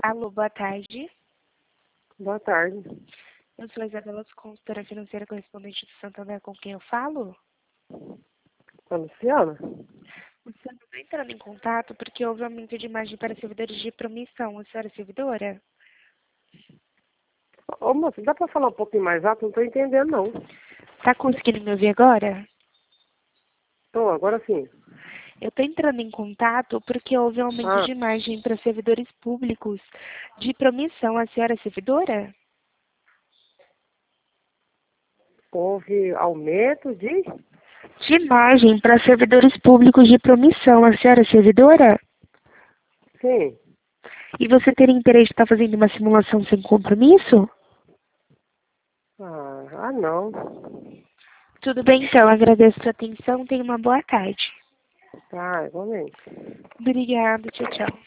Alô, boa tarde. Boa tarde. Eu sou a Isabela, consultora financeira correspondente do Santander, com quem eu falo. A Luciana? Você não está entrando em contato porque houve aumento de imagem para servidores de promissão. A senhora é servidora? Ô, moça, dá pra falar um pouquinho mais alto? Não tô entendendo, não. Está conseguindo me ouvir agora? Tô, agora sim. Eu estou entrando em contato porque houve aumento de imagem para servidores públicos de promissão. A senhora é servidora? Houve aumento de... De imagem para servidores públicos de promissão. A senhora é servidora? Sim. E você teria interesse de estar fazendo uma simulação sem compromisso? Não. Tudo bem, então. Agradeço a sua atenção. Tenha uma boa tarde. Tá, igualmente. Obrigada. Tchau, tchau.